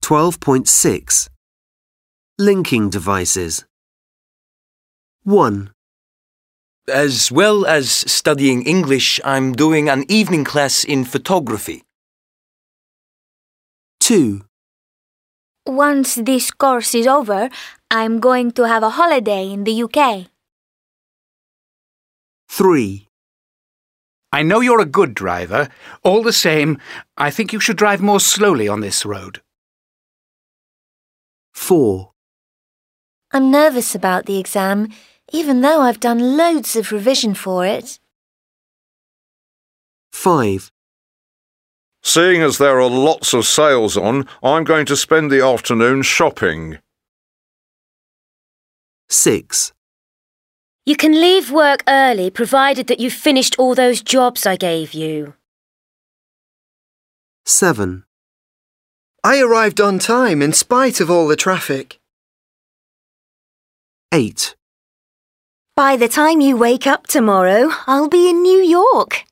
12.6 Linking devices 1. As well as studying English, I'm doing an evening class in photography. 2. Once this course is over, I'm going to have a holiday in the UK. 3. I know you're a good driver. All the same, I think you should drive more slowly on this road. 4. I'm nervous about the exam, even though I've done loads of revision for it. 5. Seeing as there are lots of sales on, I'm going to spend the afternoon shopping. 6. You can leave work early provided that you've finished all those jobs I gave you. 7. I arrived on time in spite of all the traffic. 8. By the time you wake up tomorrow, I'll be in New York.